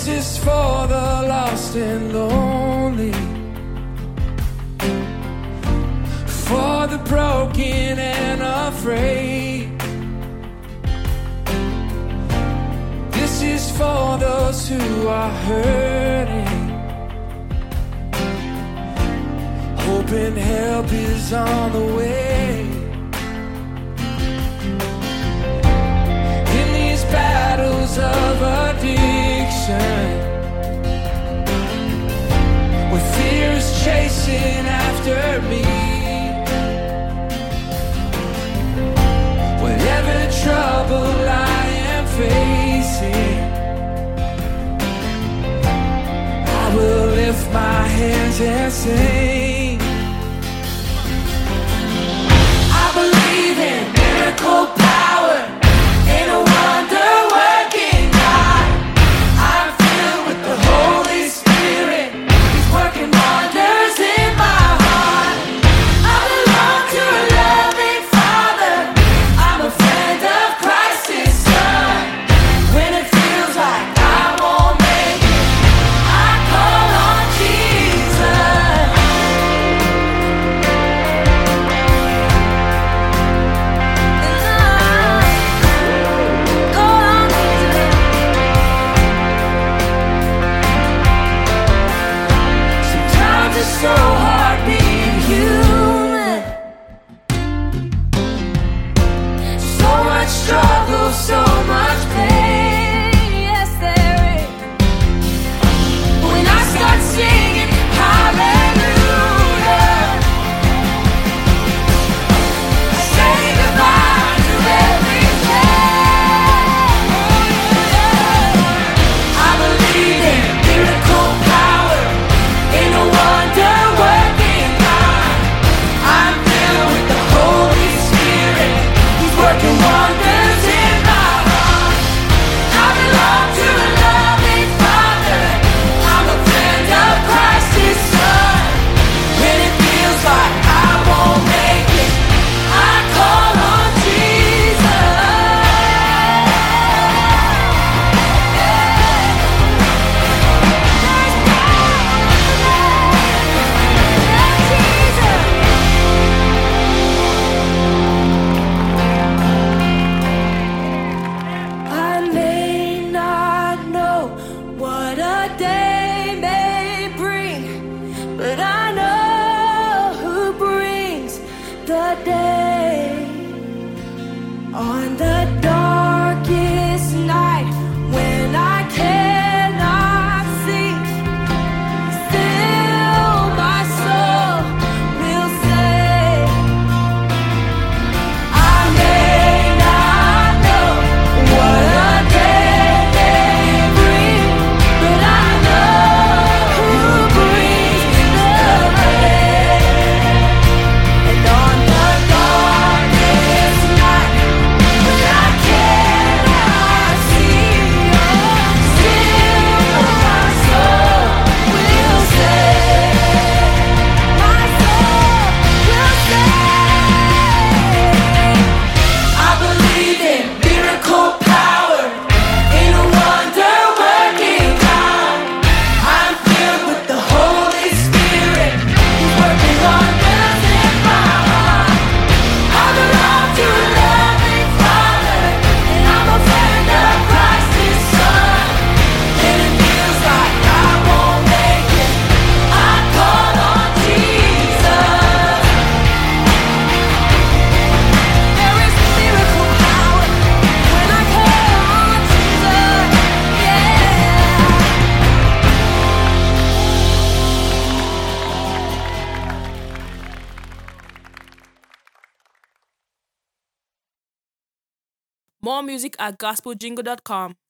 This is for the lost and lonely, for the broken and afraid. This is for those who are hurting, hoping help is on the way. In these battles of addiction, where fear is chasing after me, whatever trouble I am facing, I will lift my hands and sing. I believe in miracle power, in a wonder-working God. I'm filled with the Holy Spirit. He's working wonders in my heart. I belong to a loving Father. I'm a friend of Christ, His Son. When it feels like I won't make it, I call on Jesus. Sometimes it's so hard being human. So much struggle, so much pain. Yes, there is. When I start singing hallelujah, I say goodbye to everything. I believe in miracle power, in a wonder-working God. I'm filled with the Holy Spirit. He's working wonders in my heart. I belong to a loving Father. I'm a friend of Christ, His Son. When it feels like I won't make it, I call on Jesus. I may not know what a day may bring, but I know who brings the day. On the darkest night, when I cannot see, still my soul will say, I may not know what a day may bring, but I know who brings the day. And on the darkest night, when I cannot see, still my soul will say, my soul will say, I believe in miracle power, in a wonder-working God. I'm filled with the Holy Spirit. He's working wonders in my heart. I belong to a loving Father, and I'm a friend of Christ, His Son. When it feels like I won't make it, I call on Jesus. There is miracle power when I call on Jesus. Yeah. More music at gospeljingle.com.